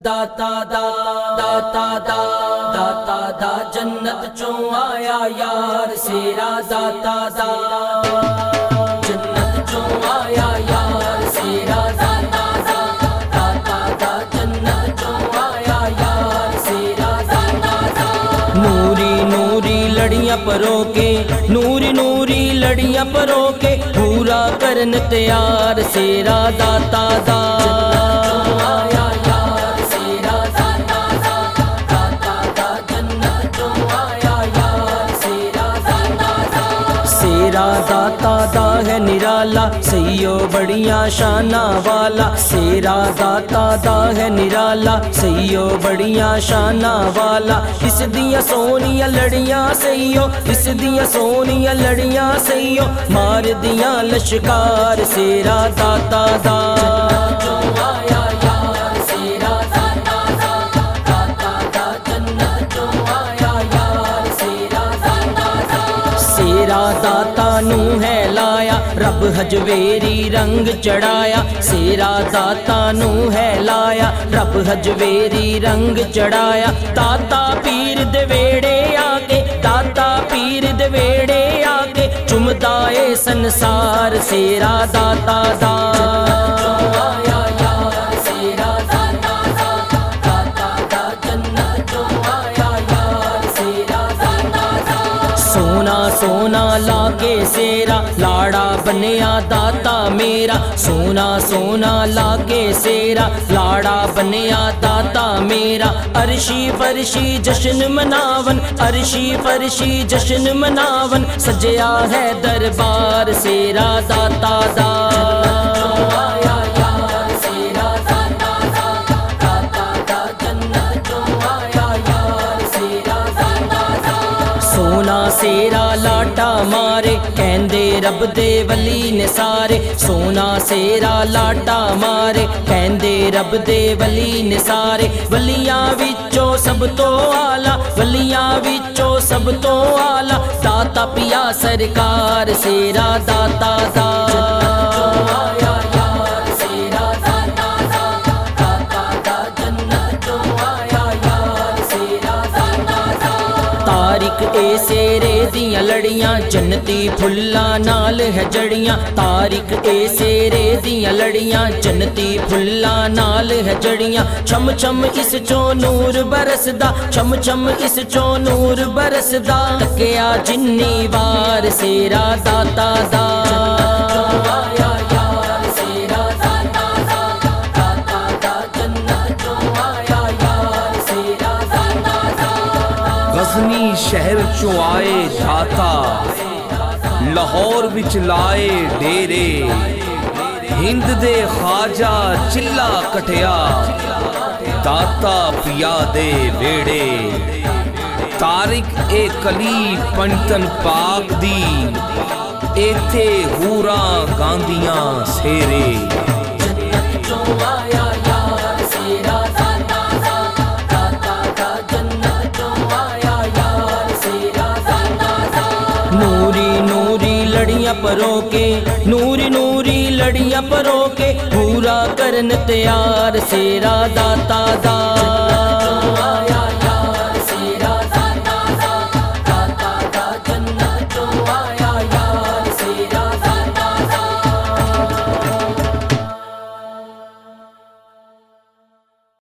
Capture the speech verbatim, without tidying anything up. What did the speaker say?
दाता दा दाता दा दाता दा जन्नत चों आया यार सेरा दाता दा जन्नत चों आया यार सेरा दाता दा दाता दा जन्नत चों आया यार सेरा दाता दा। नूरी नूरी लड़ियां परो के नूरी नूरी लड़ियां परो के पूरा करन तैयार सेरा दाता दा सेरा दाता दा है निराला सईयो बड़िया शाना वाला सेरा दाता दा है निराला सईयो बड़िया शाना वाला। इस दिया सोनिया लड़ियां सईयो इस दिया सोनिया लड़ियां सईयो मार दिया लश्कार सेरा दाता दा सेरा दाता नू है लाया रब हजवेरी रंग चढ़ाया सेरा दाता नू है लाया रब हजवेरी रंग चढ़ाया। दाता पीर दवेड़े आके दाता पीर दवेड़े आके चुमदा ए संसार सेरा दाता दा सोना सोना लाके सेरा लाड़ा बनिया दाता मेरा सोना सोना लाके सेरा लाड़ा बनिया दाता मेरा। अर्शी फरशी जश्न मनावन अर्शी फरशी जश्न मनावन सजया है दरबार सेरा दाता दा सोना सेरा लाटा मारे कहंदे रब दे वली ने सारे सोना सेरा लाटा मारे कहंदे रब दे वली ने सारे। वलियां विचों सब तो आला वलियां विचों सब तो आला दाता पिया सरकार सेरा दाता दा तारिक ए सेरे दियां लड़ियां जन्नती फुल्ला नाल है जड़ियां तारिक ए सेरे दियां लड़ियां जन्नती फुल्ला नाल है जड़ियां। छम छम इस चो नूर बरसदा छम छम इस चो नूर बरसदा तकिया जिन्नी वार सेरा दाता दा गज़नी शहर चो आए दाता लाहौर विच लाए डेरे हिंद दे ख्वाजा चिल्ला कटिया दाता पिया दे वेड़े। तारिक ए कली पंतन पाक दी एथे हूरा गांदियां सेरे नूरी नूरी लड़ियां परो के नूरी नूरी लड़ियां परो के पूरा करन तैयार सेरा दाता दा।